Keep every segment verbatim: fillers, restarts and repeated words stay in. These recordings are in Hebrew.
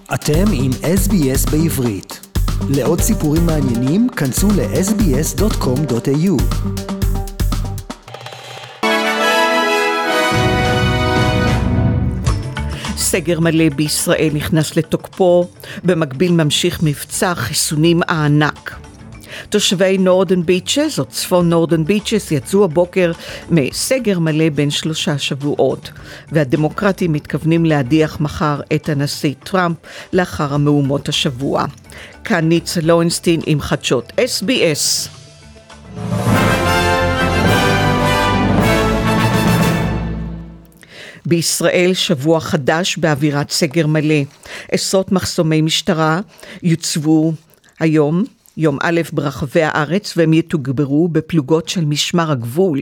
אתם עם אס בי אס בעברית. לעוד סיפורים מעניינים, כנסו ל אס בי אס דוט קום דוט איי יו. סגר מלא בישראל נכנס לתוקפו, במקביל ממשיך מבצע חיסונים הענק. תושבי נורדן ביצ'ס או צפון נורדן ביצ'ס יצאו הבוקר מסגר מלא בין שלושה שבועות, והדמוקרטים מתכוונים להדיח מחר את הנשיא טראמפ לאחר המהומות השבוע. כאן ניצה לוינסטין עם חדשות אס בי אס. בישראל שבוע חדש באווירת סגר מלא. עשרות מחסומי משטרה יוצבו היום, יום א' ברחבי הארץ, והם יתוגברו בפלוגות של משמר הגבול.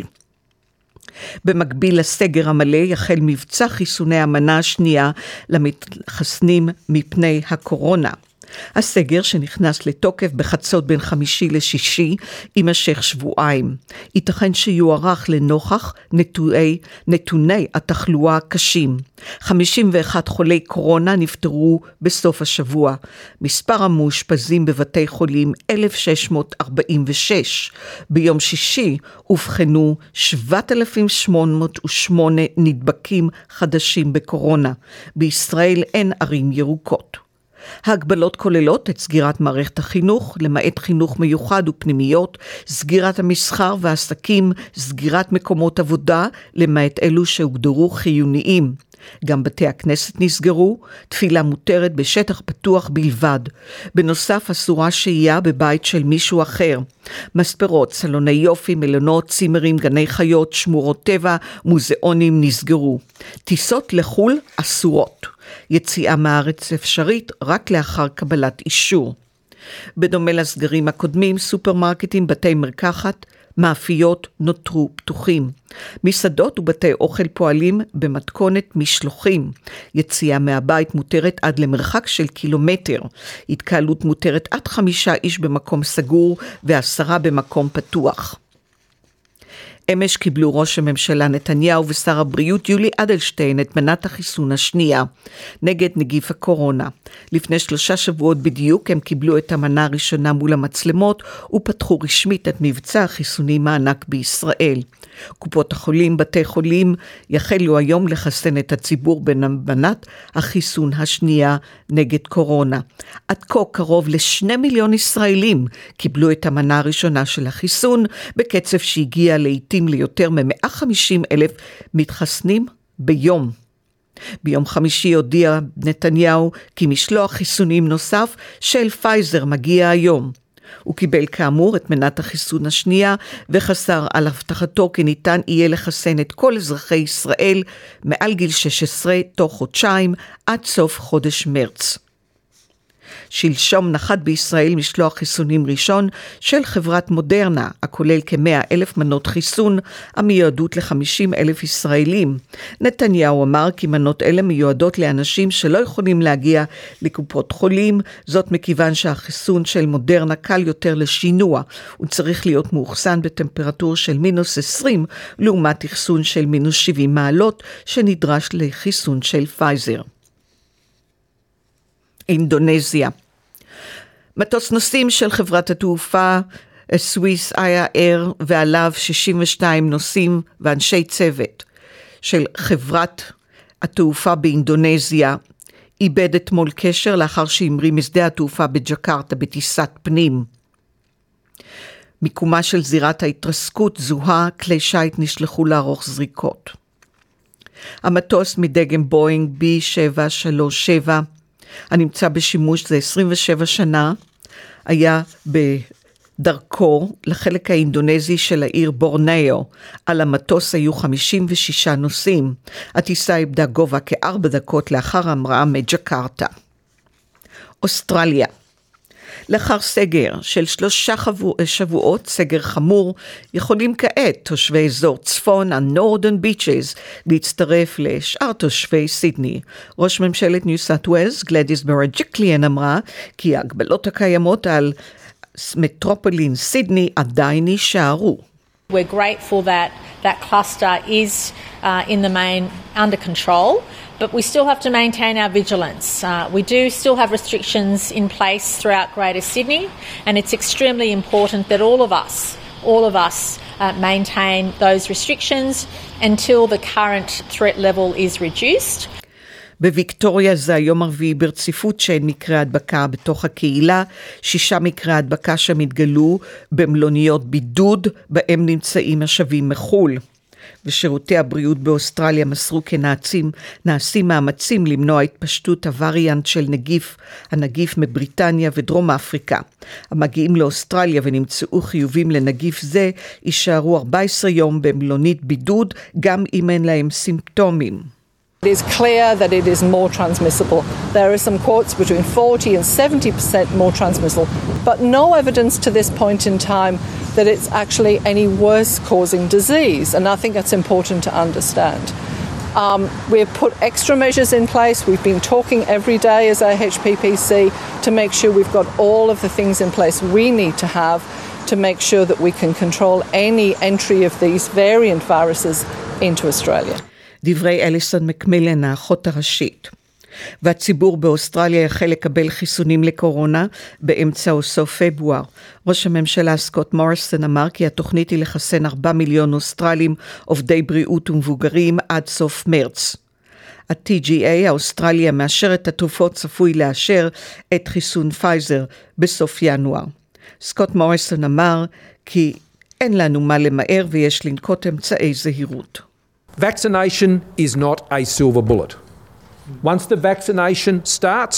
במקביל לסגר המלא יחל מבצע חיסוני המנה השנייה למתחסנים מפני הקורונה. הסגר שנכנס לתוקף בחצות בין חמישי לשישי יימשך שבועיים. ייתכן שיוארך לנוכח נתוני, נתוני התחלואה הקשים. חמישים ואחד חולי קורונה נפטרו בסוף השבוע. מספר המאושפזים בבתי חולים אלף שש מאות ארבעים ושש. ביום שישי הובחנו שבעת אלפים שמונה מאות ושמונה נדבקים חדשים בקורונה. בישראל אין ערים ירוקות. ההגבלות כוללות את סגירת מערכת החינוך, למעט חינוך מיוחד ופנימיות, סגירת המסחר והעסקים, סגירת מקומות עבודה, למעט אלו שהוגדרו חיוניים. גם בתי הכנסת נסגרו, תפילה מותרת בשטח פתוח בלבד. בנוסף, אסורה שהייה בבית של מישהו אחר. מספרות, סלוני יופי, מלונות, צימרים, גני חיות, שמורות טבע, מוזיאונים נסגרו. טיסות לחול אסורות. יציאה מהארץ אפשרית רק לאחר קבלת אישור. בדומה לסגרים הקודמים, סופרמרקטים, בתי מרקחת, מאפיות נותרו פתוחים. מסעדות ובתי אוכל פועלים במתכונת משלוחים. יציאה מהבית מותרת עד למרחק של קילומטר. התקהלות מותרת עד חמישה איש במקום סגור ועשרה במקום פתוח. אמש קיבלו ראש הממשלה נתניהו ושר הבריאות יולי אדלשטיין את מנת החיסון השנייה נגד נגיף הקורונה. לפני שלושה שבועות בדיוק הם קיבלו את המנה הראשונה מול המצלמות ופתחו רשמית את מבצע החיסונים הענק בישראל. קופות החולים, בתי חולים יחלו היום לחסן את הציבור במנת החיסון השנייה נגד קורונה. עד כה קרוב לשני מיליון ישראלים קיבלו את המנה הראשונה של החיסון, בקצב שהגיע לעתים ליותר מ-מאה וחמישים אלף מתחסנים ביום. ביום חמישי הודיע נתניהו כי משלוח חיסונים נוסף של פייזר מגיע היום. הוא קיבל כאמור את מנת החיסון השנייה וחסר על הבטחתו כי ניתן יהיה לחסן את כל אזרחי ישראל מעל גיל שש עשרה תוך חודשיים עד סוף חודש מרץ. שלשום נחת בישראל משלוח חיסונים ראשון של חברת מודרנה, הכולל כ-מאה אלף מנות חיסון המיועדות ל-חמישים אלף ישראלים. נתניהו אמר כי מנות אלה מיועדות לאנשים שלא יכולים להגיע לקופות חולים, זאת מכיוון שהחיסון של מודרנה קל יותר לשינוע. הוא צריך להיות מאוחסן בטמפרטורה של מינוס עשרים, לעומת חיסון של מינוס שבעים מעלות שנדרש לחיסון של פייזר. אינדונזיה. מטוס נוסעים של חברת התעופה סוויס איה אייר ועליו שישים ושניים נוסעים ואנשי צוות של חברת התעופה באינדונזיה איבד אתמול קשר לאחר שהמריא משדה התעופה בג'קרטה בטיסת פנים. מיקומה של זירת ההתרסקות זוהה, כלי שייט נשלחו לערוך זריקות. המטוס מדגם בואינג בי שבע שלוש שבע הנמצא בשימוש זה עשרים ושבע שנה, היה בדרכו לחלק האינדונזי של העיר בורנאו. על המטוס היו חמישים ושישה נוסעים. הטיסה איבדה גובה כארבע דקות לאחר המראה מג'קרטה. אוסטרליה. לאחר סגר של שלושה שבועות, סגר חמור, יכולים כעת תושבי אזור צפון הנורדן ביצ'ס להצטרף לשאר תושבי סידני. ראש ממשלת ניו סאות' ווילס גלדיס ברג'יקליאן אמרה כי ההגבלות הקיימות על מטרופולין סידני עדיין יישארו. We're grateful that that cluster is uh, in the main under control. But we still have to maintain our vigilance. Uh, we do still have restrictions in place throughout Greater Sydney, and it's extremely important that all of us, all of us uh, maintain those restrictions until the current threat level is reduced. בוויקטוריה זה היום הרביעי ברציפות שאין מקרי הדבקה בתוך הקהילה, שישה מקרי הדבקה שם התגלו במלוניות בידוד, בהם נמצאים השבים מחול. ושירותי הבריאות באוסטרליה מסרו כנעצים, נעשים מאמצים למנוע התפשטות הווריאנט של נגיף, הנגיף מבריטניה ודרום אפריקה. המגיעים לאוסטרליה ונמצאו חיובים לנגיף זה, יישארו ארבעה עשר יום במלונית בידוד, גם אם אין להם סימפטומים. It is clear that it is more transmissible. There are some quotes between forty and seventy percent more transmissible, but no evidence to this point in time that it's actually any worse causing disease, and I think that's important to understand. Um, we've put extra measures in place. We've been talking every day as A H P P C to make sure we've got all of the things in place we need to have to make sure that we can control any entry of these variant viruses into Australia. דברי אליסון מקמילן, האחות הראשית. והציבור באוסטרליה יחל לקבל חיסונים לקורונה באמצע או סוף פברואר. ראש הממשלה סקוט מוריסון אמר כי התוכנית היא לחסן ארבעה מיליון אוסטרלים עובדי בריאות ומבוגרים עד סוף מרץ. ה-T G A האוסטרליה מאשר את התרופות, צפוי לאשר את חיסון פייזר בסוף ינואר. סקוט מוריסון אמר כי אין לנו מה למהר ויש לנקוט אמצעי זהירות. Vaccination is not a silver bullet. Once the vaccination starts,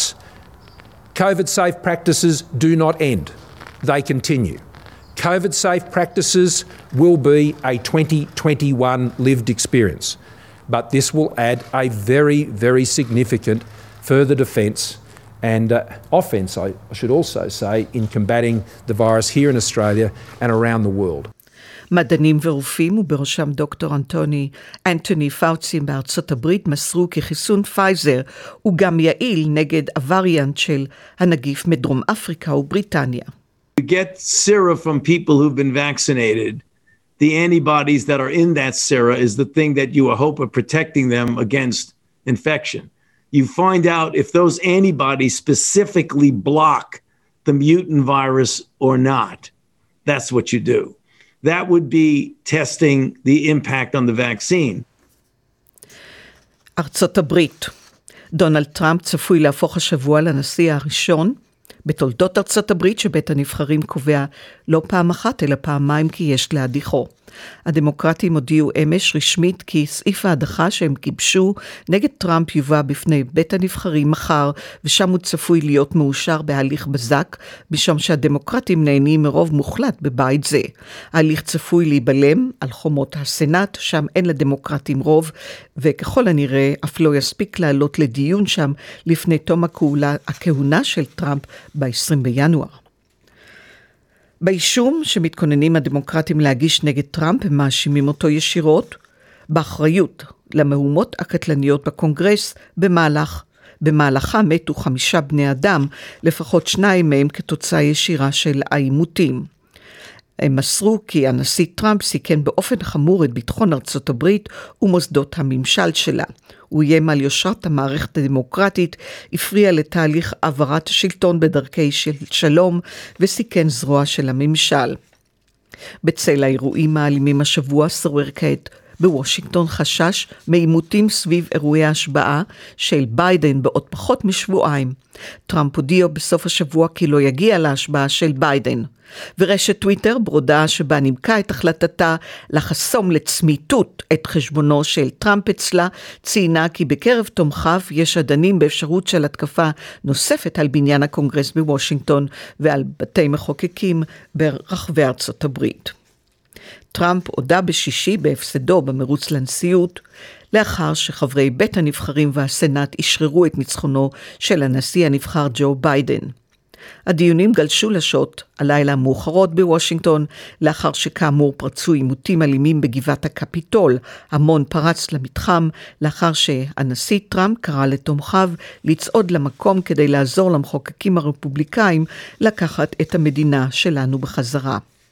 COVID-safe practices do not end. They continue. COVID-safe practices will be a twenty twenty-one lived experience, but this will add a very, very significant further defence and uh, offence, I should also say, in combating the virus here in Australia and around the world. מדענים ורופאים, ובראשם דוקטור אנטוני, אנטוני פאוצי בארצות הברית, מסרו כי חיסון פייזר הוא גם יעיל נגד הווריאנט של הנגיף מדרום אפריקה ובריטניה. You get sera from people who've been vaccinated. The antibodies that are in that sera is the thing that you hope of protecting them against infection. You find out if those antibodies specifically block the mutant virus or not. That's what you do. That would be testing the impact on the vaccine. ארצות הברית. דונלד טראמפ צפוי להפוך השבוע לנשיא הראשון בתולדות ארצות הברית שבית הנבחרים קובע לא פעם אחת אלא פעמיים כי יש להדיחו. הדמוקרטים הודיעו אמש רשמית כי סעיף ההדחה שהם גיבשו נגד טראמפ יובא בפני בית הנבחרים מחר, ושם הוא צפוי להיות מאושר בהליך בזק, משום שהדמוקרטים נהנים מרוב מוחלט בבית זה. ההליך צפוי להיבלם על חומות הסנאט, שם אין לדמוקרטים רוב, וככל הנראה אף לא יספיק לעלות לדיון שם לפני תום הכהונה, הכהונה של טראמפ ב-עשרים בינואר. באישום שמתכוננים הדמוקרטים להגיש נגד טראמפ, הם מאשימים אותו ישירות באחריות למהומות הקטלניות בקונגרס במהלך, במהלכה מתו חמישה בני אדם, לפחות שניים מהם כתוצאה ישירה של העימותים. הם מסרו כי הנשיא טראמפ סיכן באופן חמור את ביטחון ארצות הברית ומוסדות הממשל שלה. הוא איים על יושרת המערכת הדמוקרטית, הפריע לתהליך העברת השלטון בדרכי של שלום וסיכן זרוע של הממשל. בצל האירועים האלימים השבוע שורר כעת בוושינגטון חשש מעימותים סביב אירועי ההשבעה של ביידן בעוד פחות משבועיים. טראמפ הודיע בסוף השבוע כי לא יגיע להשבעה של ביידן. ורשת טוויטר ברודה שבה נימקה את החלטתה לחסום לצמיתות את חשבונו של טראמפ אצלה, ציינה כי בקרב תומכיו יש עדנים באפשרות של התקפה נוספת על בניין הקונגרס בוושינגטון ועל בתי מחוקקים ברחבי ארצות הברית. טראמפ הודה בשישי בהפסדו במרוץ לנשיאות, לאחר שחברי בית הנבחרים והסנאט ישררו את ניצחונו של הנשיא הנבחר ג'ו ביידן. הדיונים גלשו לשעות הלילה המאוחרות בוושינגטון, לאחר שכאמור פרצו עימותים אלימים בגבעת הקפיטול. המון פרץ למתחם, לאחר שהנשיא טראמפ קרא לתומכיו לצעוד למקום כדי לעזור למחוקקים הרפובליקאים לקחת את המדינה שלנו בחזרה.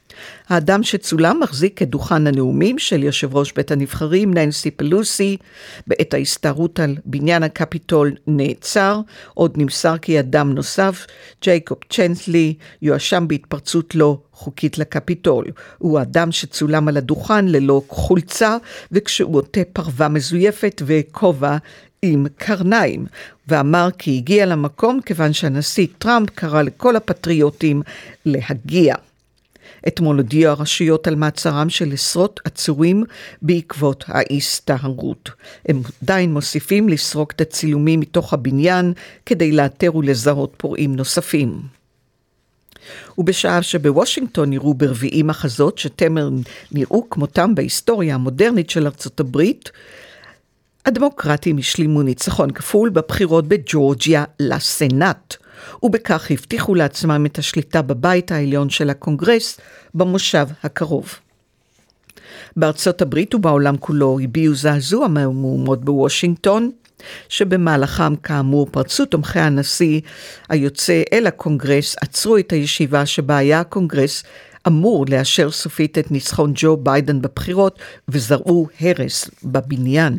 האדם שצולם מחזיק את דוכן הנאומים של יושב ראש בית הנבחרים ננסי פלוסי. בעת ההסתערות על בניין הקפיטול נעצר. עוד נמסר כי אדם נוסף, ג'ייקוב צ'נסלי, יואשם בהתפרצות לא חוקית לקפיטול. הוא האדם שצולם על הדוכן ללא חולצה וכשהוא עוטה פרווה מזויפת וכובע עם קרניים, ואמר כי הגיע למקום כיוון שהנשיא טראמפ קרא לכל הפטריוטים להגיע. אתמול הודיעו הרשויות על מעצרם של עשרות עצורים בעקבות ההסתערות. הם עדיין מוסיפים לסרוק את הצילומים מתוך הבניין כדי לאתר ולזהות פורעים נוספים. ובשעה שבוושינגטון נראו ברביעי מחזות שתמר נראו כמותם בהיסטוריה המודרנית של ארצות הברית, הדמוקרטים השלימו ניצחון כפול בבחירות בג'ורג'יה לסנאט, ובכך הבטיחו לעצמם את השליטה בבית העליון של הקונגרס במושב הקרוב. בארצות הברית ובעולם כולו הביעו זעזוע מהמהומות בוושינגטון, שבמהלכם כאמור פרצו תומכי הנשיא היוצא אל הקונגרס, עצרו את הישיבה שבה היה הקונגרס אמור לאשר סופית את ניצחון ג'ו ביידן בבחירות, וזרעו הרס בבניין.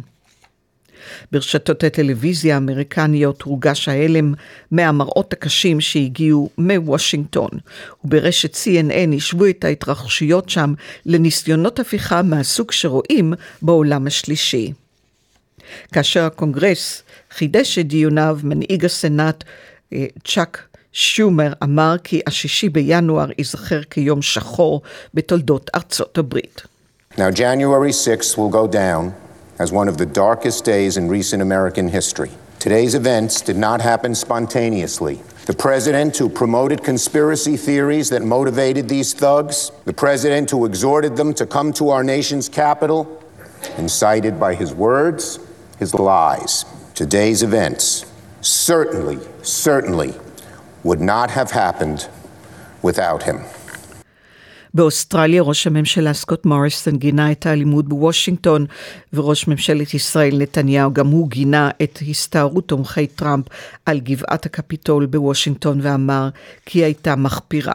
ברשתות הטלוויזיה האמריקניות הורגש ההלם מהמראות הקשים שהגיעו מוושינגטון, וברשת סי אן אן השוו את ההתרחשויות שם לניסיונות הפיכה מהסוג שרואים בעולם השלישי. כאשר הקונגרס חידש את דיוניו, מנהיג הסנאט צ'אק שומר אמר כי השישי בינואר ייזכר כיום שחור בתולדות ארצות הברית. Now January sixth will go down as one of the darkest days in recent American history. Today's events did not happen spontaneously. The president who promoted conspiracy theories that motivated these thugs, the president who exhorted them to come to our nation's capital, incited by his words, his lies. Today's events certainly, certainly would not have happened without him. באוסטרליה ראש הממשלה סקוט מוריסון גינה את האלימות בוושינגטון, וראש ממשלת ישראל נתניהו גם הוא גינה את הסתערות תומכי טראמפ על גבעת הקפיטול בוושינגטון ואמר כי הייתה מחפירה.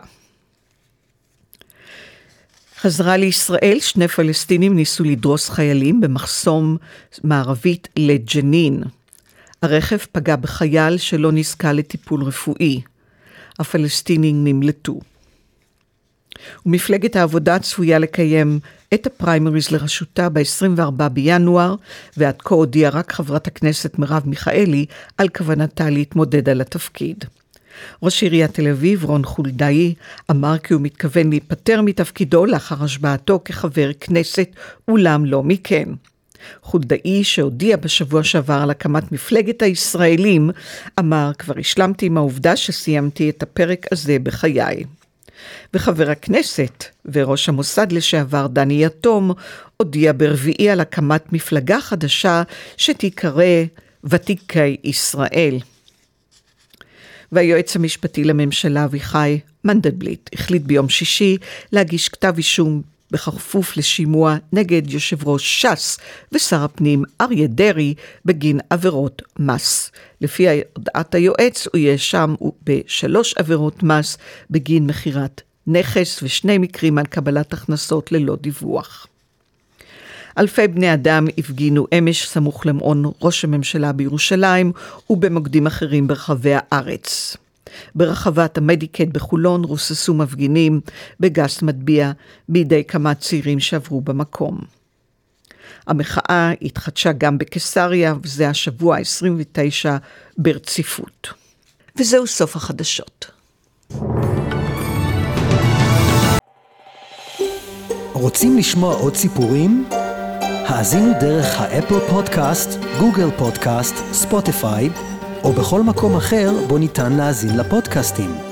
חזרה לישראל, שני פלסטינים ניסו לדרוס חיילים במחסום מערבית לג'נין. הרכב פגע בחייל שלא נזכה לטיפול רפואי. הפלסטינים נמלטו. ומפלגת העבודה צפויה לקיים את הפריימריז לראשותה ב-עשרים וארבעה בינואר, ועד כה הודיעה רק חברת הכנסת מרב מיכאלי על כוונתה להתמודד על התפקיד. ראש עיריית תל אביב רון חולדאי אמר כי הוא מתכוון להיפטר מתפקידו לאחר השבעתו כחבר כנסת, אולם לא מכן. חולדאי שהודיע בשבוע שעבר על הקמת מפלגת הישראלים אמר, כבר השלמתי עם העובדה שסיימתי את הפרק הזה בחיי. וחבר הכנסת וראש המוסד לשעבר דני יתום הודיע ברביעי על הקמת מפלגה חדשה שתיקרא ותיקי ישראל. והיועץ המשפטי לממשלה אביחי מנדלבליט החליט ביום שישי להגיש כתב אישום בכפוף לשימוע נגד יושב ראש ש"ס ושר הפנים אריה דרעי בגין עבירות מס. לפי הודעת היועץ הוא יאשם בשלוש עבירות מס בגין מחירת נכס ושני מקרים על קבלת הכנסות ללא דיווח. אלפי בני אדם הפגינו אמש סמוך למעון ראש הממשלה בירושלים ובמוקדים אחרים ברחבי הארץ. ברחבת המדיקט בחולון רוססו מפגינים בגס מטביע בידי כמה צעירים שעברו במקום. המחאה התחדשה גם בקיסריה, וזה השבוע ה-עשרים ותשע ברציפות. וזהו סוף החדשות. רוצים לשמוע עוד סיפורים? האזינו דרך האפל פודקאסט, גוגל פודקאסט, ספוטיפיי, או בכל מקום אחר בו ניתן להאזין לפודקאסטים.